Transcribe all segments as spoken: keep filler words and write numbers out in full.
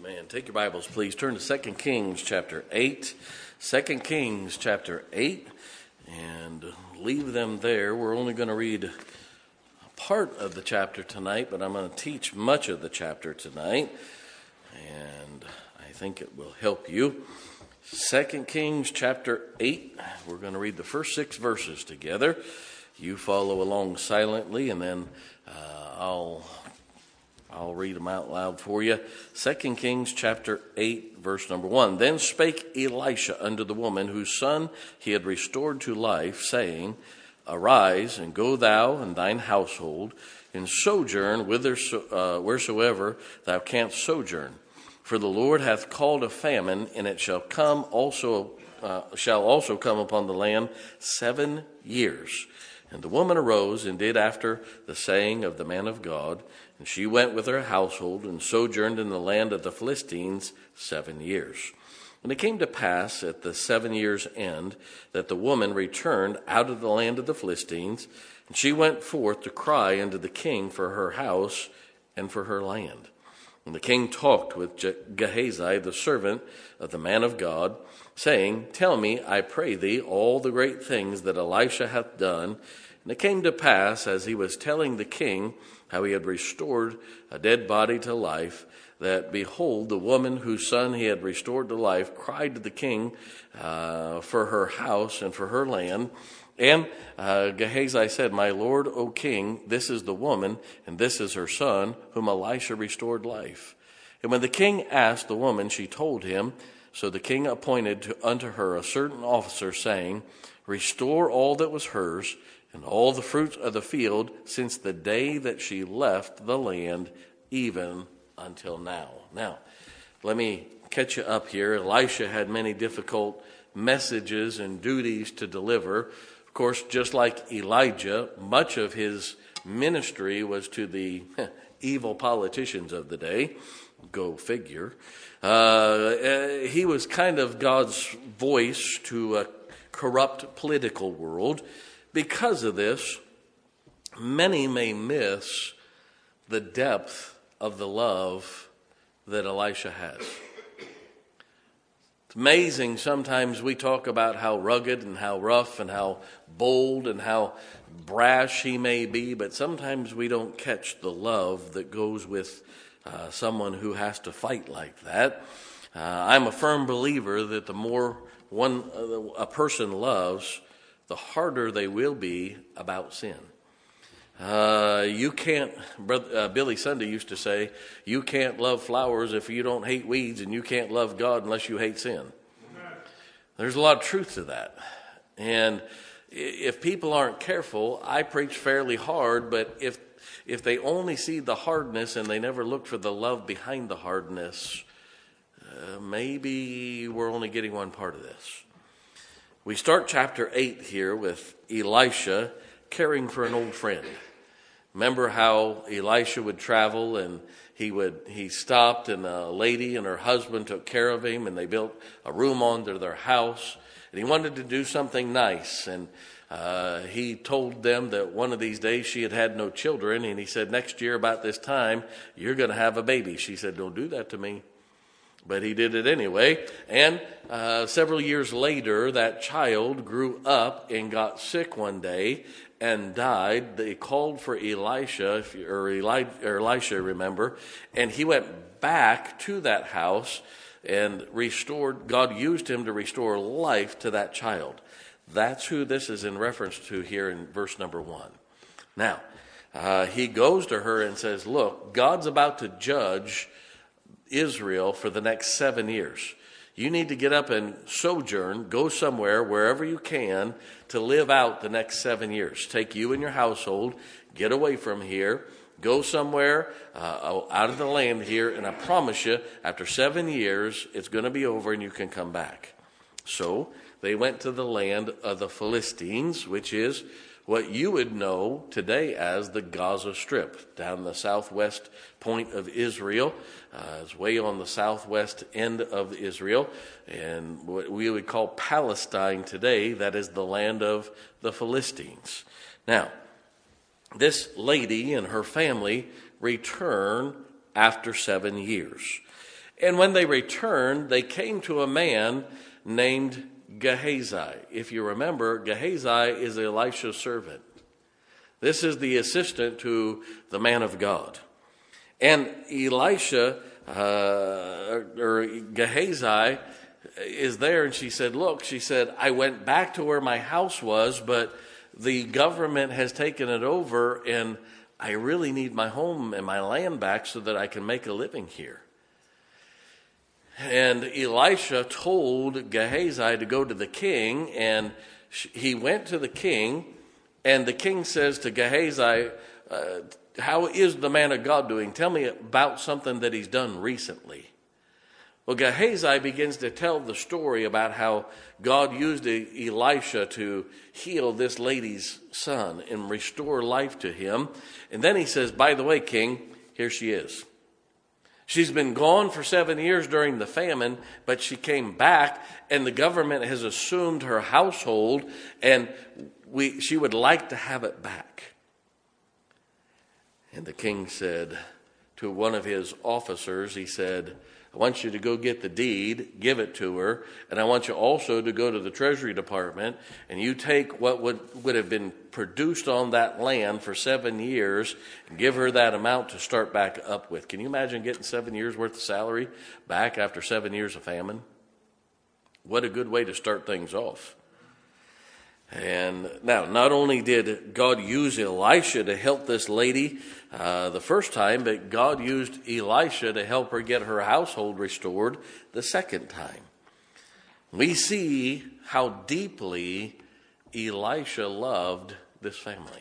Amen. Take your Bibles, please. Turn to Second Kings chapter eight. Second Kings chapter eight. And leave them there. We're only going to read a part of the chapter tonight, but I'm going to teach much of the chapter tonight. And I think it will help you. Second Kings chapter eight. We're going to read the first six verses together. You follow along silently, and then uh, I'll... I'll read them out loud for you. Second Kings chapter eight, verse number one. Then spake Elisha unto the woman whose son he had restored to life, saying, Arise, and go thou and thine household, and sojourn whither, uh, wheresoever thou canst sojourn. For the Lord hath called a famine, and it shall come also uh, shall also come upon the land seven years. And the woman arose and did after the saying of the man of God, and she went with her household and sojourned in the land of the Philistines seven years. And it came to pass at the seven years' end that the woman returned out of the land of the Philistines, and she went forth to cry unto the king for her house and for her land. And the king talked with Gehazi, the servant of the man of God, saying, Tell me, I pray thee, all the great things that Elisha hath done. And it came to pass, as he was telling the king how he had restored a dead body to life, that, behold, the woman whose son he had restored to life cried to the king uh, for her house and for her land. And uh, Gehazi said, My lord, O king, this is the woman, and this is her son, whom Elisha restored life. And when the king asked the woman, she told him. So the king appointed to, unto her a certain officer, saying, Restore all that was hers, and all the fruits of the field, since the day that she left the land, even until now. Now, let me catch you up here. Elisha had many difficult messages and duties to deliver. Of course, just like Elijah, much of his ministry was to the evil politicians of the day. Go figure. Uh, he was kind of God's voice to a corrupt political world. Because of this, many may miss the depth of the love that Elisha has. It's amazing sometimes we talk about how rugged and how rough and how bold and how brash he may be, but sometimes we don't catch the love that goes with uh, someone who has to fight like that. Uh, I'm a firm believer that the more one uh, a person loves, the harder they will be about sin. Uh, you can't, brother, uh, Billy Sunday used to say, you can't love flowers if you don't hate weeds, and you can't love God unless you hate sin. Amen. There's a lot of truth to that. And if people aren't careful, I preach fairly hard, but if if they only see the hardness and they never look for the love behind the hardness, uh, maybe we're only getting one part of this. We start chapter eight here with Elisha caring for an old friend. Remember how Elisha would travel and he would he stopped and a lady and her husband took care of him and they built a room onto their house. And he wanted to do something nice. And uh, he told them that one of these days she had had no children. And he said, next year about this time, you're going to have a baby. She said, don't do that to me. But he did it anyway. And uh, several years later, that child grew up and got sick one day and died. They called for Elisha, if you, or, Eli, or Elisha, remember, and he went back to that house and restored. God used him to restore life to that child. That's who this is in reference to here in verse number one. Now, uh, he goes to her and says, look, God's about to judge Israel for the next seven years. You need to get up and sojourn, go somewhere, wherever you can, to live out the next seven years. Take you and your household, get away from here, go somewhere uh, out of the land here, and I promise you, after seven years, it's going to be over and you can come back. So they went to the land of the Philistines, which is what you would know today as the Gaza Strip, down the southwest point of Israel. Uh, it's way on the southwest end of Israel, and what we would call Palestine today, that is the land of the Philistines. Now, this lady and her family return after seven years. And when they returned, they came to a man named Gehazi. If you remember, Gehazi is Elisha's servant. This is the assistant to the man of God. And Elisha, uh, or Gehazi, is there, and she said, look, she said, I went back to where my house was, but the government has taken it over, and I really need my home and my land back so that I can make a living here. And Elisha told Gehazi to go to the king, and he went to the king, and the king says to Gehazi, uh, how is the man of God doing? Tell me about something that he's done recently. Well, Gehazi begins to tell the story about how God used Elisha to heal this lady's son and restore life to him. And then he says, by the way, king, here she is. She's been gone for seven years during the famine, but she came back, and the government has assumed her household, and we, she would like to have it back. And the king said to one of his officers, he said, I want you to go get the deed, give it to her, and I want you also to go to the Treasury Department, and you take what would, would have been produced on that land for seven years and give her that amount to start back up with. Can you imagine getting seven years worth of salary back after seven years of famine? What a good way to start things off. And now, not only did God use Elisha to help this lady uh, the first time, but God used Elisha to help her get her household restored the second time. We see how deeply Elisha loved this family.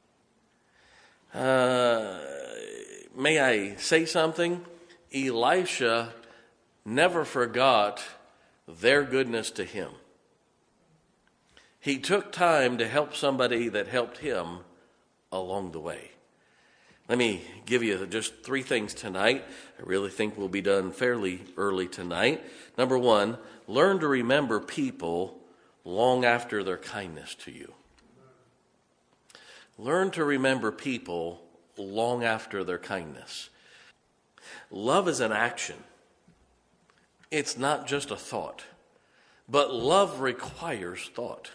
Uh, may I say something? Elisha never forgot their goodness to him. He took time to help somebody that helped him along the way. Let me give you just three things tonight. I really think we'll be done fairly early tonight. Number one, learn to remember people long after their kindness to you. Learn to remember people long after their kindness. Love is an action. It's not just a thought, but love requires thought.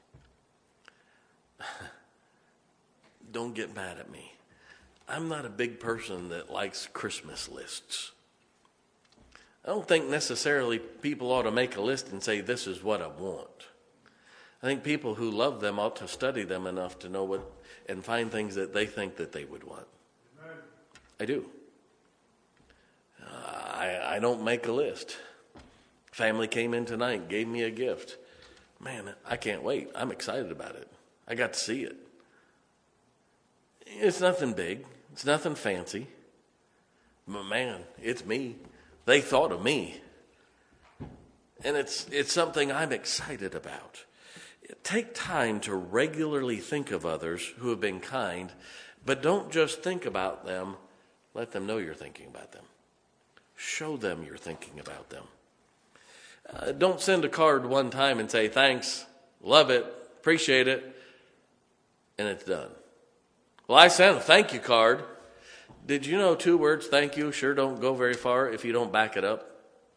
Don't get mad at me. I'm not a big person that likes Christmas lists. I don't think necessarily people ought to make a list and say, this is what I want. I think people who love them ought to study them enough to know what and find things that they think that they would want. Amen. I do. Uh, I, I don't make a list. Family came in tonight, gave me a gift. Man, I can't wait. I'm excited about it. I got to see it. It's nothing big. It's nothing fancy. But man, it's me. They thought of me. And it's it's something I'm excited about. Take time to regularly think of others who have been kind, but don't just think about them. Let them know you're thinking about them. Show them you're thinking about them. Uh, don't send a card one time and say, thanks, love it, appreciate it, and it's done. Well, I sent a thank you card. Did you know two words, thank you, sure don't go very far if you don't back it up?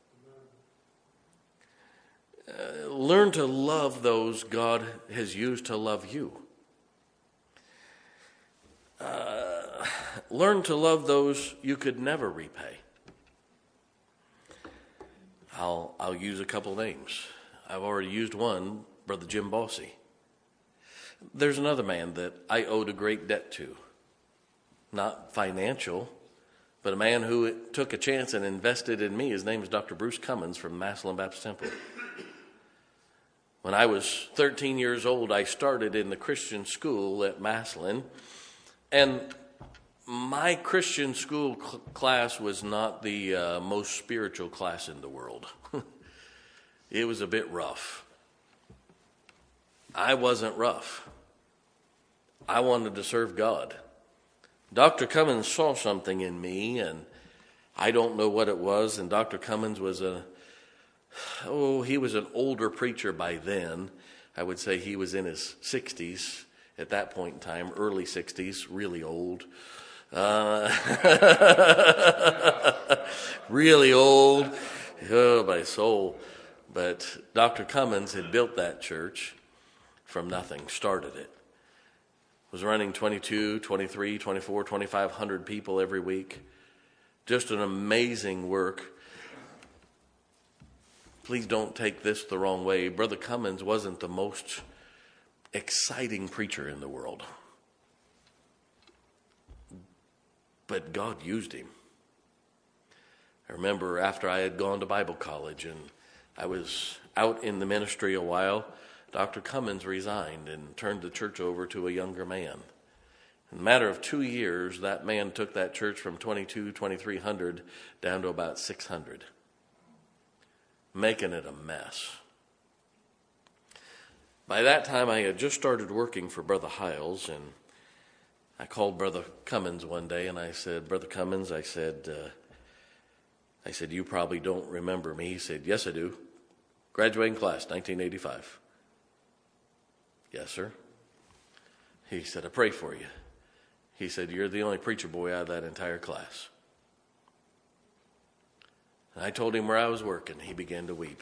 Uh, learn to love those God has used to love you. Uh, learn to love those you could never repay. I'll I'll use a couple names. I've already used one, Brother Jim Bossy. There's another man that I owed a great debt to. Not financial, but a man who took a chance and invested in me. His name is Doctor Bruce Cummins from Massillon Baptist Temple. When I was thirteen years old, I started in the Christian school at Massillon, and my Christian school cl- class was not the uh, most spiritual class in the world. It was a bit rough. I wasn't rough. I wanted to serve God. Doctor Cummins saw something in me, and I don't know what it was, and Doctor Cummins was a, oh, he was an older preacher by then. I would say he was in his sixties at that point in time, early sixties, really old. Uh, really old. Oh, my soul. But Doctor Cummins had built that church from nothing, started it. Was running twenty-two, twenty-three, twenty-four, twenty-five hundred people every week. Just an amazing work. Please don't take this the wrong way. Brother Cummins wasn't the most exciting preacher in the world. But God used him. I remember after I had gone to Bible college and I was out in the ministry a while, Doctor Cummins resigned and turned the church over to a younger man. In a matter of two years, that man took that church from twenty-two, twenty-three hundred down to about six hundred, making it a mess. By that time, I had just started working for Brother Hiles, and I called Brother Cummins one day, and I said, Brother Cummins, I said, uh, I said, you probably don't remember me. He said, yes, I do. Graduating class, nineteen eighty-five. Yes, sir. He said, I pray for you. He said, you're the only preacher boy out of that entire class. And I told him where I was working. He began to weep.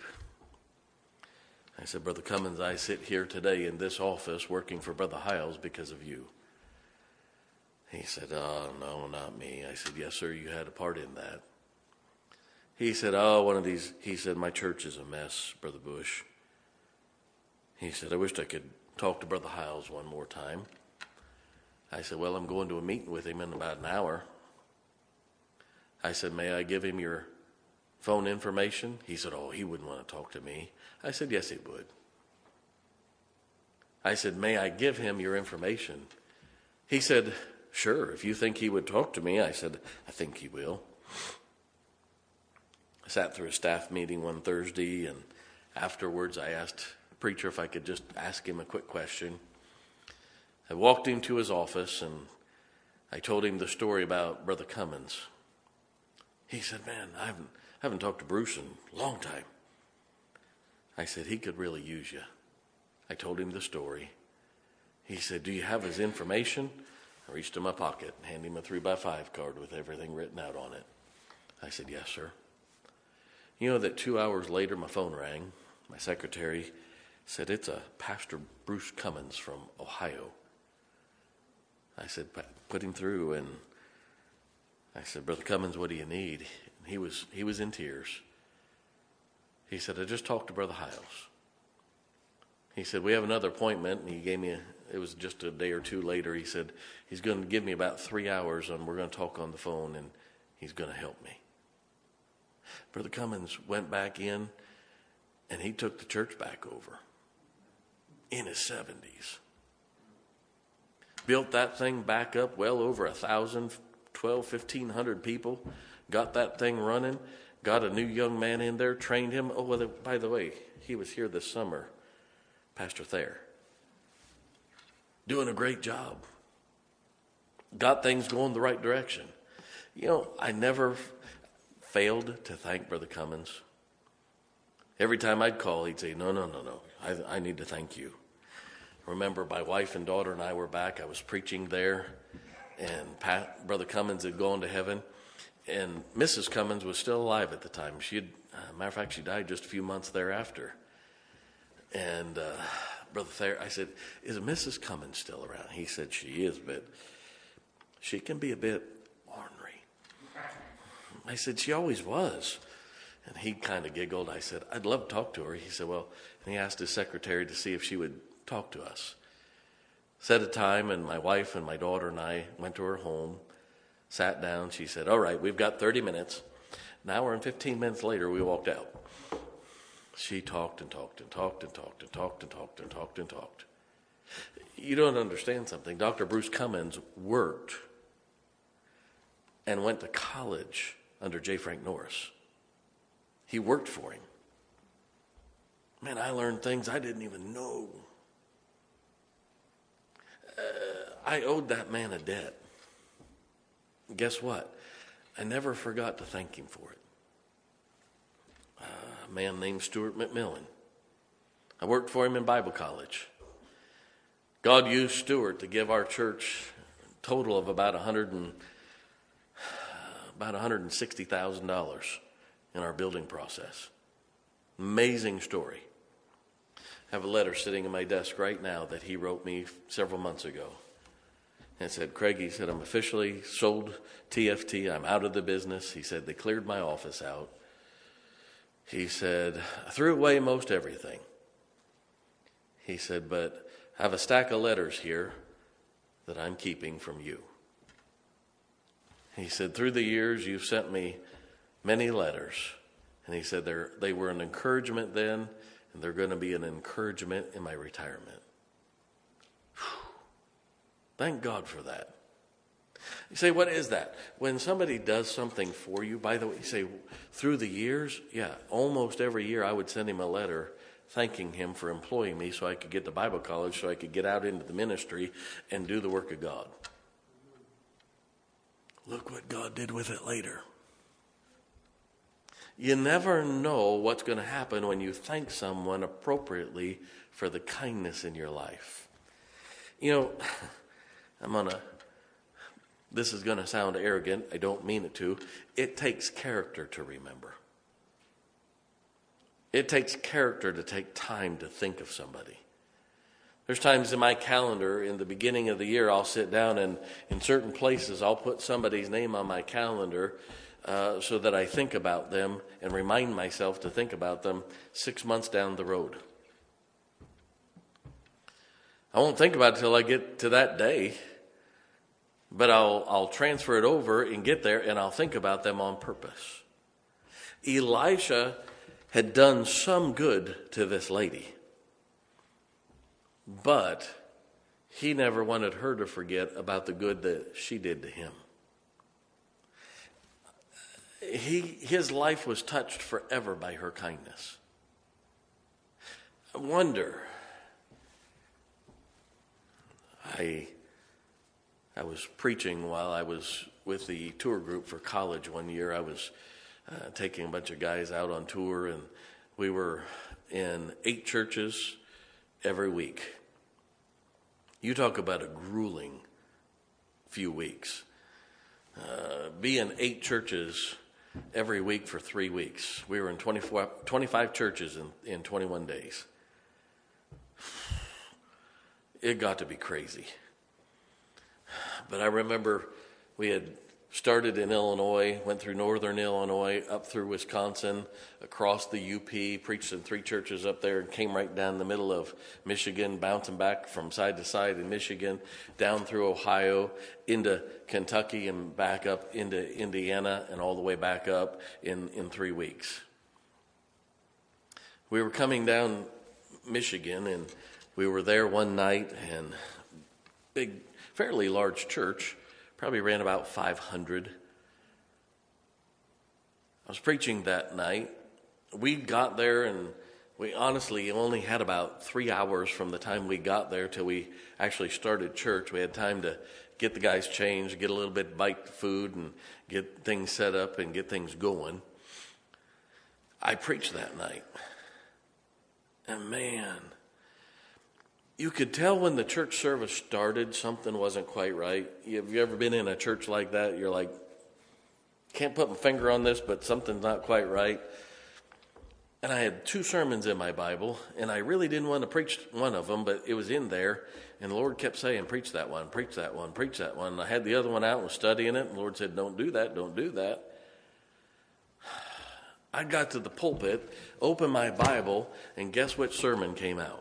I said, Brother Cummins, I sit here today in this office working for Brother Hiles because of you. He said, oh, no, not me. I said, yes, sir, you had a part in that. He said, oh, one of these, he said, my church is a mess, Brother Bush. He said, I wished I could talk to Brother Hiles one more time. I said, well, I'm going to a meeting with him in about an hour. I said, may I give him your phone information? He said, oh, he wouldn't want to talk to me. I said, yes, he would. I said, may I give him your information? He said, sure, if you think he would talk to me. I said, I think he will. I sat through a staff meeting one Thursday, and afterwards I asked the preacher if I could just ask him a quick question. I walked him to his office, and I told him the story about Brother Cummins. He said, man, I haven't, I haven't talked to Bruce in a long time. I said, he could really use you. I told him the story. He said, do you have his information? I reached in my pocket and handed him a three by five card with everything written out on it. I said, yes, sir. You know that two hours later my phone rang. My secretary said, it's a Pastor Bruce Cummins from Ohio. I said, put him through, and I said, Brother Cummins, what do you need? He was he was in tears. He said, I just talked to Brother Hiles. He said, we have another appointment, and he gave me, a, it was just a day or two later, he said, he's going to give me about three hours, and we're going to talk on the phone, and he's going to help me. Brother Cummins went back in, and he took the church back over in his seventies. Built that thing back up well over a thousand, twelve, fifteen hundred people. Got that thing running. Got a new young man in there, trained him. Oh, well, by the way, he was here this summer, Pastor Thayer. Doing a great job. Got things going the right direction. You know, I never failed to thank Brother Cummins. Every time I'd call, he'd say, no, no, no, no, I, I need to thank you. I remember my wife and daughter and I were back. I was preaching there, and Pat, Brother Cummins had gone to heaven, and Missus Cummins was still alive at the time. She had, uh, matter of fact, she died just a few months thereafter. And uh, Brother Thayer, I said, is Missus Cummins still around? He said, she is, but she can be a bit ornery. I said, she always was. And he kind of giggled. I said, I'd love to talk to her. He said, well, and he asked his secretary to see if she would talk to us. Set a time, and my wife and my daughter and I went to her home, sat down. She said, all right, we've got thirty minutes. An hour and fifteen minutes later, we walked out. She talked and talked and talked and talked and talked and talked and talked and talked. You don't understand something. Doctor Bruce Cummins worked and went to college under J. Frank Norris. He worked for him. Man, I learned things I didn't even know. Uh, I owed that man a debt. Guess what? I never forgot to thank him for it. Uh, a man named Stuart McMillan. I worked for him in Bible college. God used Stuart to give our church a total of about one hundred about one hundred sixty thousand dollars in our building process. Amazing story. I have a letter sitting in my desk right now that he wrote me several months ago. And it said, Craig, he said, I'm officially sold T F T. I'm out of the business. He said, they cleared my office out. He said, I threw away most everything. He said, but I have a stack of letters here that I'm keeping from you. He said, through the years, you've sent me many letters. And he said, they're, they were an encouragement then, and they're going to be an encouragement in my retirement. Whew. Thank God for that. You say, what is that? When somebody does something for you, by the way, you say, through the years, yeah, almost every year I would send him a letter thanking him for employing me so I could get to Bible college, so I could get out into the ministry and do the work of God. Look what God did with it later. You never know what's going to happen when you thank someone appropriately for the kindness in your life. You know, I'm going to, this is going to sound arrogant. I don't mean it to. It takes character to remember. It takes character to take time to think of somebody. There's times in my calendar in the beginning of the year I'll sit down and in certain places I'll put somebody's name on my calendar uh, so that I think about them and remind myself to think about them six months down the road. I won't think about it till I get to that day, but I'll I'll transfer it over and get there and I'll think about them on purpose. Elisha had done some good to this lady, but he never wanted her to forget about the good that she did to him. He, his life was touched forever by her kindness. I wonder, I, I was preaching while I was with the tour group for college one year. I was uh, taking a bunch of guys out on tour, and we were in eight churches every week. You talk about a grueling few weeks. Uh, be in eight churches every week for three weeks. We were in twenty-four, twenty-five churches in, in twenty-one days. It got to be crazy. But I remember we had started in Illinois, went through northern Illinois, up through Wisconsin, across the U P, preached in three churches up there, and came right down the middle of Michigan, bouncing back from side to side in Michigan, down through Ohio, into Kentucky, and back up into Indiana, and all the way back up in, in three weeks. We were coming down Michigan, and we were there one night, and big, fairly large church, probably ran about five hundred. I was preaching that night. We got there, and we honestly only had about three hours from the time we got there till we actually started church. We had time to get the guys changed, get a little bit bite food, and get things set up and get things going. I preached that night. And man, you could tell when the church service started, something wasn't quite right. Have you ever been in a church like that? You're like, can't put my finger on this, but something's not quite right. And I had two sermons in my Bible, and I really didn't want to preach one of them, but it was in there. And the Lord kept saying, preach that one, preach that one, preach that one. And I had the other one out and was studying it, and the Lord said, don't do that, don't do that. I got to the pulpit, opened my Bible, and guess which sermon came out?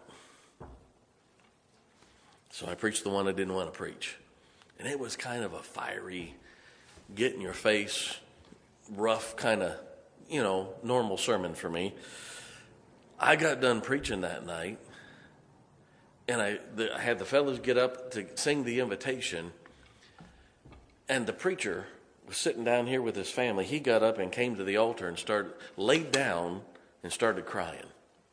So I preached the one I didn't want to preach. And it was kind of a fiery, get in your face, rough kind of, you know, normal sermon for me. I got done preaching that night, and I, the, I had the fellas get up to sing the invitation, and the preacher was sitting down here with his family. He got up and came to the altar and started, laid down and started crying.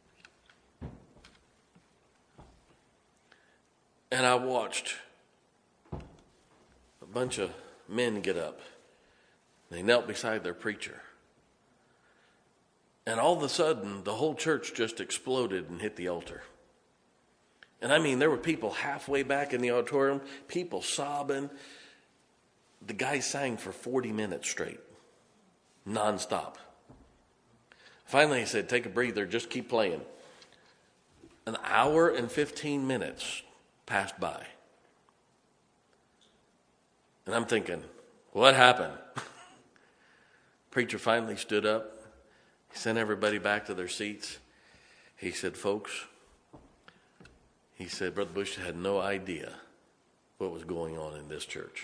And I watched a bunch of men get up. They knelt beside their preacher. And all of a sudden, the whole church just exploded and hit the altar. And I mean, there were people halfway back in the auditorium, people sobbing. The guy sang for forty minutes straight. nonstop. Finally, he said, take a breather, just keep playing. An hour and fifteen minutes passed by. And I'm thinking, what happened? Preacher finally stood up. He sent everybody back to their seats. He said, folks, he said, Brother Bush had no idea what was going on in this church.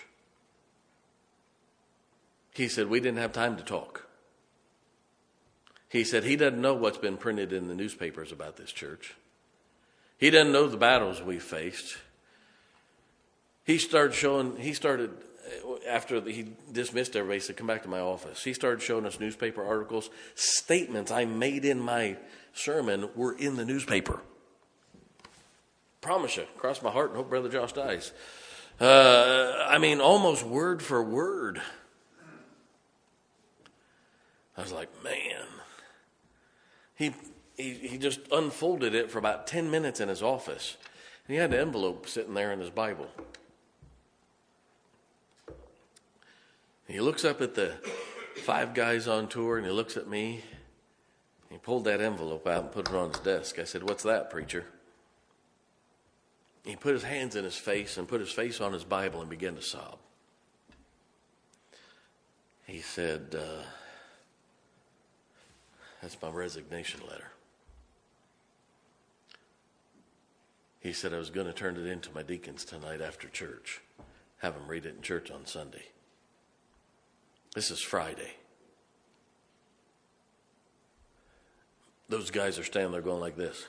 He said, we didn't have time to talk. He said, he doesn't know what's been printed in the newspapers about this church. He doesn't know the battles we faced. He started showing, he started, after he dismissed everybody, he said, come back to my office. He started showing us newspaper articles. Statements I made in my sermon were in the newspaper. Promise you, cross my heart and hope Brother Josh dies. Uh, I mean, almost word for word. I was like, man. He, he he just unfolded it for about ten minutes in his office. And he had an envelope sitting there in his Bible. He looks up at the five guys on tour and he looks at me. He pulled that envelope out and put it on his desk. I said, what's that, preacher? He put his hands in his face and put his face on his Bible and began to sob. He said, uh, that's my resignation letter. He said, I was going to turn it into my deacons tonight after church. Have them read it in church on Sunday. This is Friday. Those guys are standing there going like this.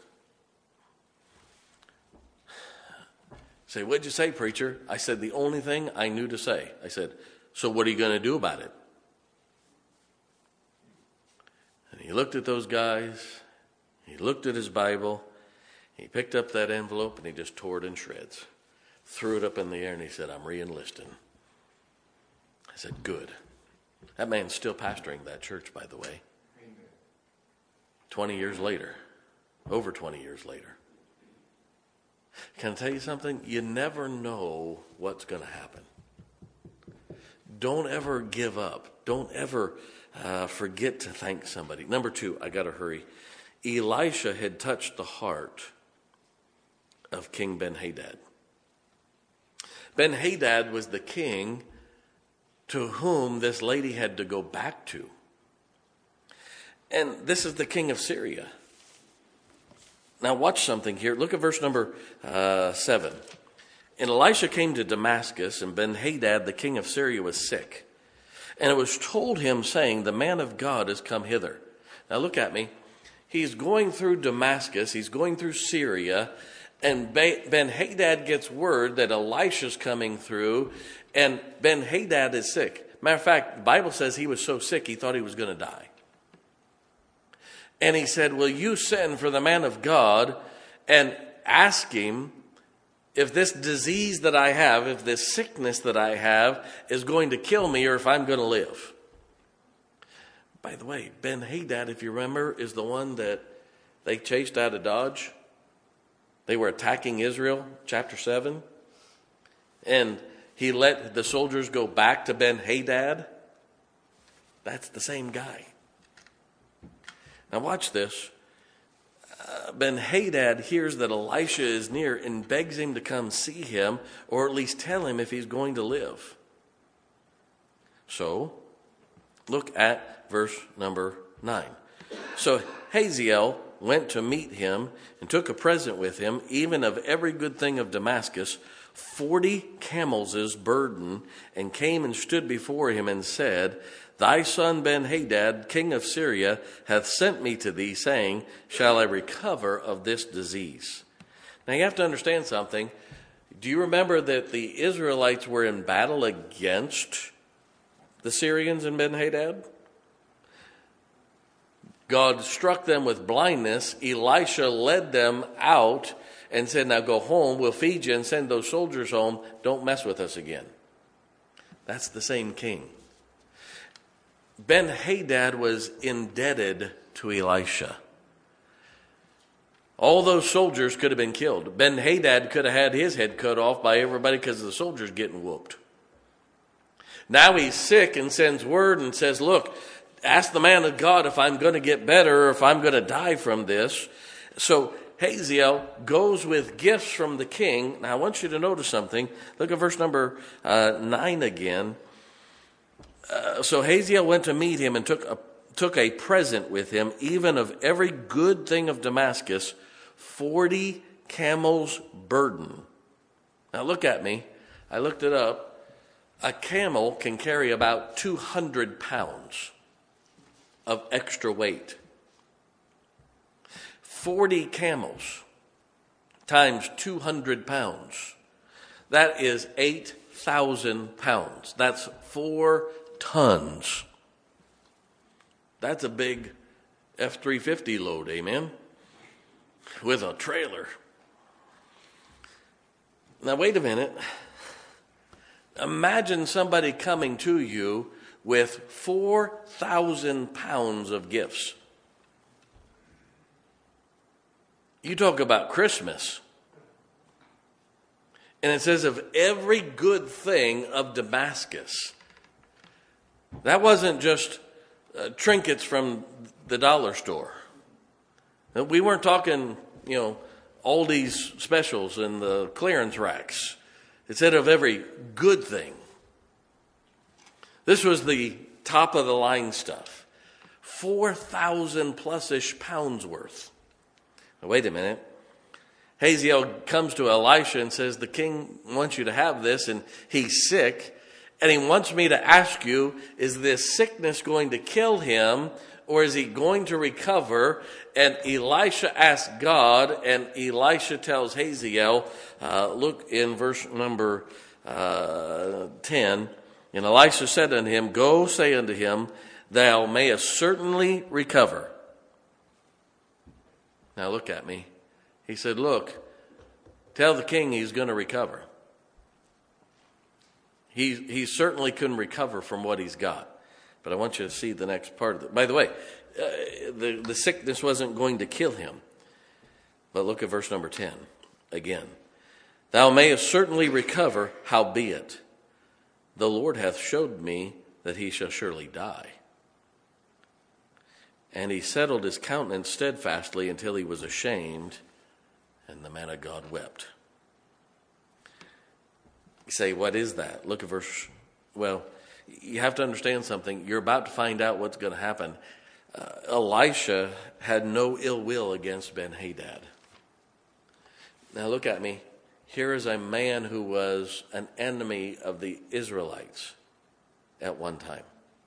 Say, what'd you say, preacher? I said, the only thing I knew to say. I said, so what are you going to do about it? And he looked at those guys. He looked at his Bible. He picked up that envelope and he just tore it in shreds. Threw it up in the air and he said, I'm re-enlisting. I said, good. That man's still pastoring that church, by the way. Amen. twenty years later. Over twenty years later. Can I tell you something? You never know what's going to happen. Don't ever give up. Don't ever uh, forget to thank somebody. Number two, I got to hurry. Elisha had touched the heart of King Ben-Hadad. Ben-Hadad was the king to whom this lady had to go back to. And this is the king of Syria. Now watch something here. Look at verse number uh, seven. And Elisha came to Damascus, and Ben-Hadad, the king of Syria, was sick. And it was told him, saying, the man of God has come hither. Now look at me. He's going through Damascus. He's going through Syria. And Ben-Hadad gets word that Elisha's coming through. And Ben-Hadad is sick. Matter of fact, the Bible says he was so sick he thought he was going to die. And he said, will you send for the man of God and ask him if this disease that I have, if this sickness that I have is going to kill me or if I'm going to live? By the way, Ben-Hadad, if you remember, is the one that they chased out of Dodge. They were attacking Israel, chapter seven. And he let the soldiers go back to Ben-Hadad. That's the same guy. Now watch this. Uh, Ben-Hadad hears that Elisha is near and begs him to come see him, or at least tell him if he's going to live. So, look at verse number nine. So Hazael went to meet him and took a present with him, even of every good thing of Damascus, forty camels' burden, and came and stood before him and said, thy son Ben-Hadad, king of Syria, hath sent me to thee, saying, shall I recover of this disease? Now you have to understand something. Do you remember that the Israelites were in battle against the Syrians and Ben-Hadad? God struck them with blindness. Elisha led them out and said, now go home, we'll feed you and send those soldiers home. Don't mess with us again. That's the same king. Ben-Hadad was indebted to Elisha. All those soldiers could have been killed. Ben-Hadad could have had his head cut off by everybody because the soldiers getting whooped. Now he's sick and sends word and says, look, ask the man of God if I'm going to get better or if I'm going to die from this. So Hazael goes with gifts from the king. Now I want you to notice something. Look at verse number uh, nine again. Uh, so Hazael went to meet him and took a, took a present with him, even of every good thing of Damascus, forty camels' burden. Now look at me. I looked it up. A camel can carry about two hundred pounds of extra weight. forty camels times two hundred pounds. That is eight thousand pounds. That's four tons. That's a big F three fifty load, amen? With a trailer. Now, wait a minute. Imagine somebody coming to you with four thousand pounds of gifts. You talk about Christmas. And it says of every good thing of Damascus. That wasn't just uh, trinkets from the dollar store. We weren't talking, you know, Aldi's specials and the clearance racks. It said of every good thing. This was the top of the line stuff. four thousand plus-ish pounds worth. Now, wait a minute. Hazael comes to Elisha and says, the king wants you to have this, and he's sick. And he wants me to ask you, is this sickness going to kill him, or is he going to recover? And Elisha asks God, and Elisha tells Hazael, uh, look in verse number uh, ten. And Elisha said unto him, go say unto him, thou mayest certainly recover. Now look at me. He said, look, tell the king he's going to recover. He, he certainly couldn't recover from what he's got. But I want you to see the next part of it. By the way, uh, the, the sickness wasn't going to kill him. But look at verse number ten again. Thou mayest certainly recover, howbeit the Lord hath showed me that he shall surely die. And he settled his countenance steadfastly until he was ashamed, and the man of God wept. You say, what is that? Look at verse, well, you have to understand something. You're about to find out what's going to happen. Uh, Elisha had no ill will against Ben-Hadad. Now look at me. Here is a man who was an enemy of the Israelites at one time.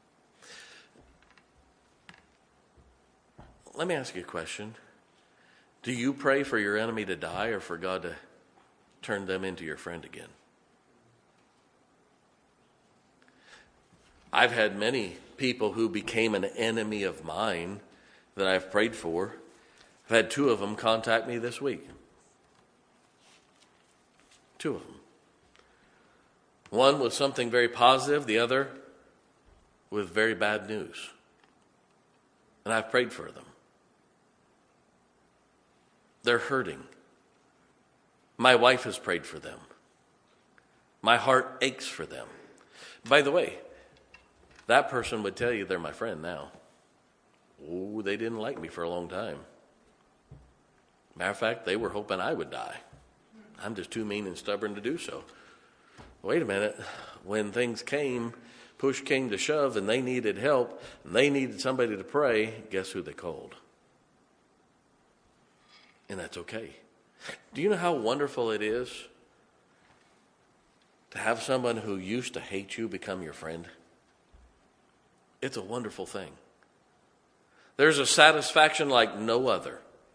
Let me ask you a question. Do you pray for your enemy to die or for God to turn them into your friend again? I've had many people who became an enemy of mine that I've prayed for. I've had two of them contact me this week. Two of them. One with something very positive, the other with very bad news. And I've prayed for them. They're hurting. My wife has prayed for them. My heart aches for them. By the way, that person would tell you they're my friend now. Oh, they didn't like me for a long time. Matter of fact, they were hoping I would die. I'm just too mean and stubborn to do so. Wait a minute. When things came, push came to shove, and they needed help, and they needed somebody to pray, guess who they called? And that's okay. Do you know how wonderful it is to have someone who used to hate you become your friend? It's a wonderful thing. There's a satisfaction like no other.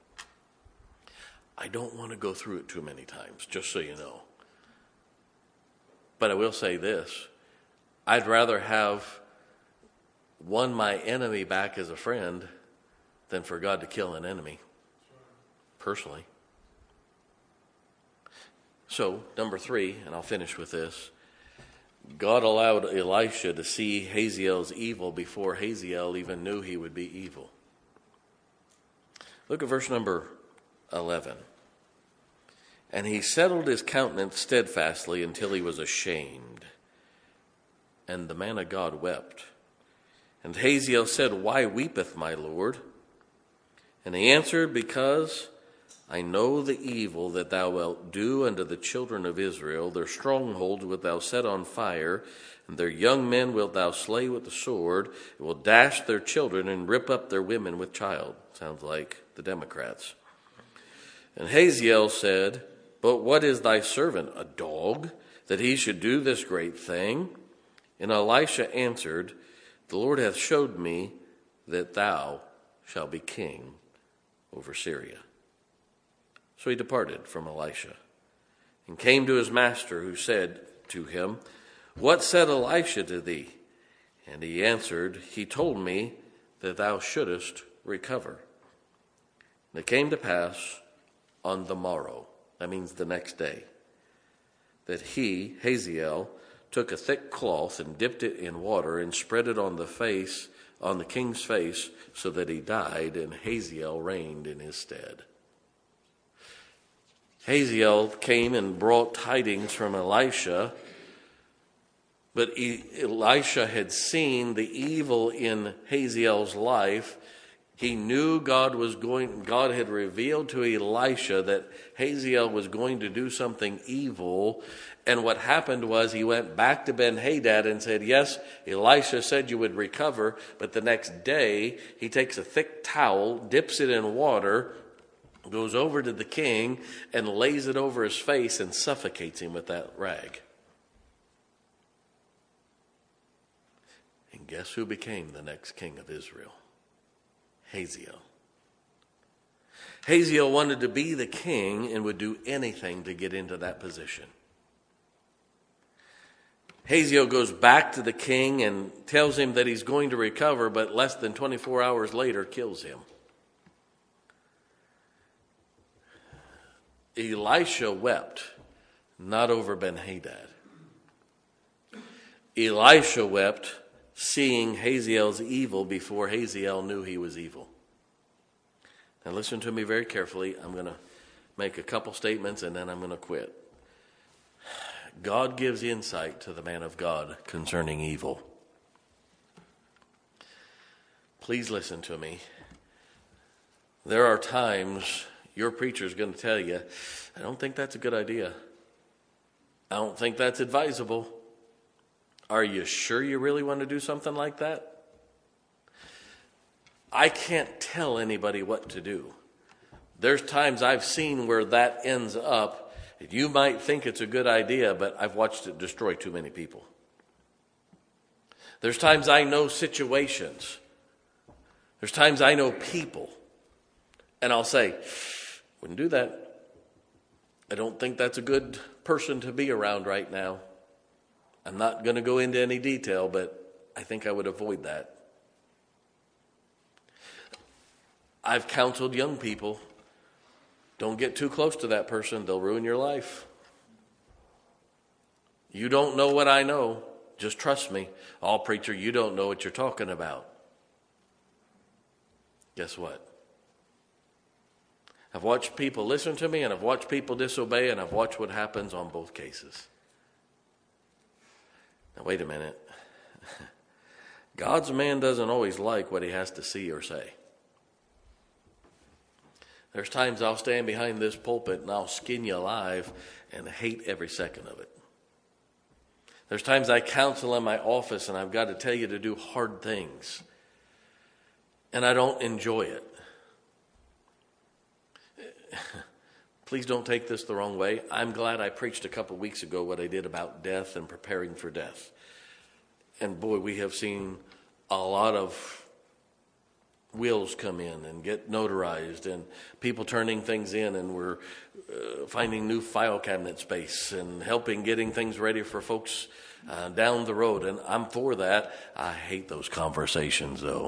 I don't want to go through it too many times, just so you know. But I will say this. I'd rather have won my enemy back as a friend than for God to kill an enemy. Personally. So, number three, and I'll finish with this. God allowed Elisha to see Hazael's evil before Hazael even knew he would be evil. Look at verse number eleven. And he settled his countenance steadfastly until he was ashamed. And the man of God wept. And Hazael said, Why weepeth my Lord? And he answered, Because I know the evil that thou wilt do unto the children of Israel. Their strongholds wilt thou set on fire, and their young men wilt thou slay with the sword. It will dash their children and rip up their women with child. Sounds like the Democrats. And Hazael said, But what is thy servant, a dog, that he should do this great thing? And Elisha answered, The Lord hath showed me that thou shalt be king over Syria. So he departed from Elisha and came to his master, who said to him, What said Elisha to thee? And he answered, He told me that thou shouldest recover. And it came to pass on the morrow, that means the next day, that he, Hazael, took a thick cloth and dipped it in water and spread it on the face, on the king's face, so that he died, and Hazael reigned in his stead. Hazael came and brought tidings from Elisha, but Elisha had seen the evil in Hazael's life. He knew God was going, God had revealed to Elisha that Hazael was going to do something evil. And what happened was he went back to Ben-Hadad and said, Yes, Elisha said you would recover. But the next day he takes a thick towel, dips it in water, goes over to the king and lays it over his face and suffocates him with that rag. And guess who became the next king of Israel? Hazael. Hazael wanted to be the king and would do anything to get into that position. Hazael goes back to the king and tells him that he's going to recover, but less than twenty-four hours later kills him. Elisha wept, not over Ben-Hadad. Elisha wept, seeing Hazael's evil before Hazael knew he was evil. Now listen to me very carefully. I'm going to make a couple statements and then I'm going to quit. God gives insight to the man of God concerning evil. Please listen to me. There are times your preacher is going to tell you, I don't think that's a good idea. I don't think that's advisable. Are you sure you really want to do something like that? I can't tell anybody what to do. There's times I've seen where that ends up. You might think it's a good idea, but I've watched it destroy too many people. There's times I know situations. There's times I know people. And I'll say, wouldn't do that. I don't think that's a good person to be around right now. I'm not going to go into any detail, but I think I would avoid that. I've counseled young people. Don't get too close to that person. They'll ruin your life. You don't know what I know. Just trust me. Oh, preacher, you don't know what you're talking about. Guess what? I've watched people listen to me, and I've watched people disobey, and I've watched what happens on both cases. Now, wait a minute. God's man doesn't always like what he has to see or say. There's times I'll stand behind this pulpit and I'll skin you alive and hate every second of it. There's times I counsel in my office and I've got to tell you to do hard things. And I don't enjoy it. Please don't take this the wrong way. I'm glad I preached a couple weeks ago what I did about death and preparing for death. And boy, we have seen a lot of wills come in and get notarized and people turning things in, and we're uh, finding new file cabinet space and helping getting things ready for folks uh, down the road. And I'm for that. I hate those conversations, though.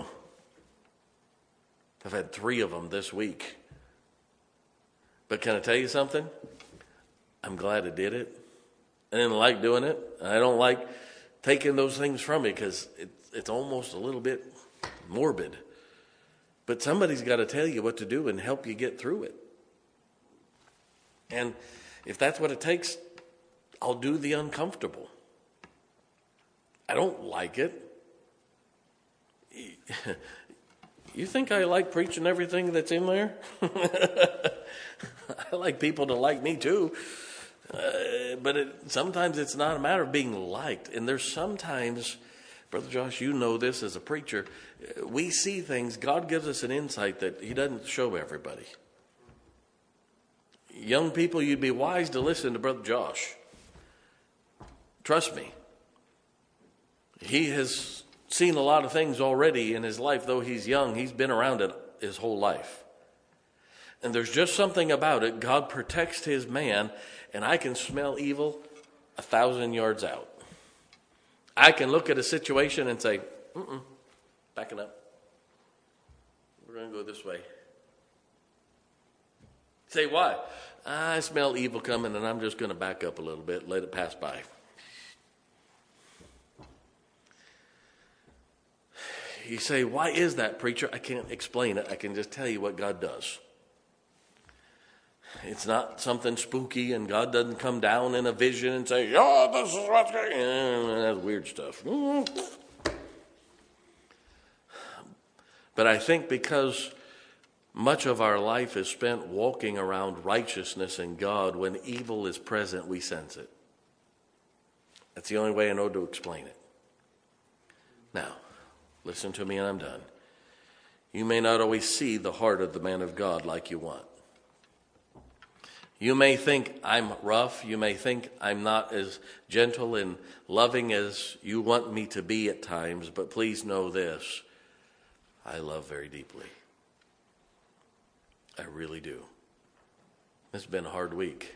I've had three of them this week. But can I tell you something? I'm glad I did it. I didn't like doing it. I don't like taking those things from me because it, it's almost a little bit morbid. But somebody's got to tell you what to do and help you get through it. And if that's what it takes, I'll do the uncomfortable. I don't like it. You think I like preaching everything that's in there? I like people to like me too. Uh, but it, sometimes it's not a matter of being liked. And there's sometimes, Brother Josh, you know this as a preacher, we see things, God gives us an insight that he doesn't show everybody. Young people, you'd be wise to listen to Brother Josh. Trust me. He has seen a lot of things already in his life. Though he's young, he's been around it his whole life. And there's just something about it. God protects his man, and I can smell evil a thousand yards out. I can look at a situation and say, mm-mm, backing up. We're going to go this way. Say, why? I smell evil coming, and I'm just going to back up a little bit, let it pass by. You say, why is that, preacher? I can't explain it. I can just tell you what God does. It's not something spooky, and God doesn't come down in a vision and say, oh, this is what's going on. That's weird stuff. But I think because much of our life is spent walking around righteousness and God, when evil is present, we sense it. That's the only way I know to explain it. Now, listen to me and I'm done. You may not always see the heart of the man of God like you want. You may think I'm rough. You may think I'm not as gentle and loving as you want me to be at times. But please know this. I love very deeply. I really do. It's been a hard week.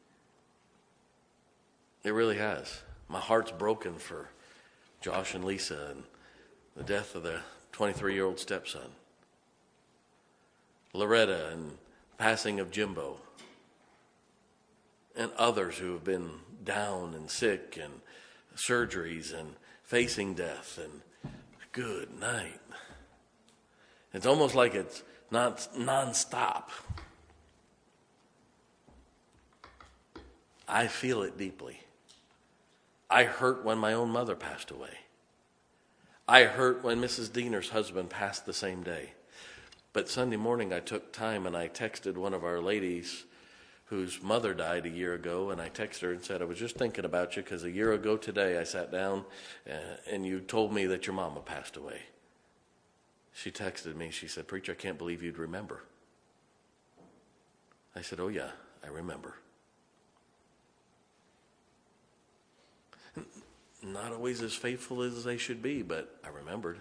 It really has. My heart's broken for Josh and Lisa and the death of the twenty-three-year-old stepson. Loretta and passing of Jimbo. And others who have been down and sick and surgeries and facing death. And good night. It's almost like it's not nonstop. I feel it deeply. I hurt when my own mother passed away. I hurt when Missus Diener's husband passed the same day. But Sunday morning I took time and I texted one of our ladies whose mother died a year ago, and I texted her and said, I was just thinking about you because a year ago today I sat down uh, and you told me that your mama passed away. She texted me, she said, Preacher, I can't believe you'd remember. I said, oh yeah, I remember. Not always as faithful as they should be, but I remembered.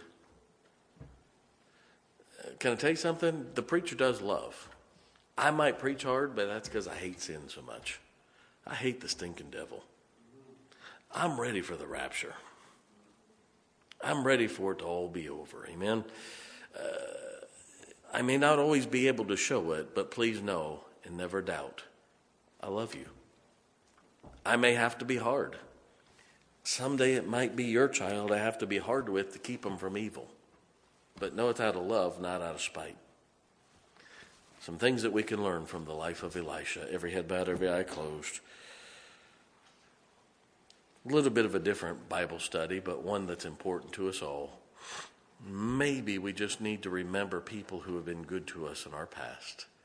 Can I tell you something? The preacher does love. I might preach hard, but that's because I hate sin so much. I hate the stinking devil. I'm ready for the rapture. I'm ready for it to all be over. Amen. Uh, I may not always be able to show it, but please know and never doubt, I love you. I may have to be hard. Someday it might be your child I have to be hard with to keep them from evil. But know it's out of love, not out of spite. Some things that we can learn from the life of Elisha. Every head bowed, every eye closed. A little bit of a different Bible study, but one that's important to us all. Maybe we just need to remember people who have been good to us in our past.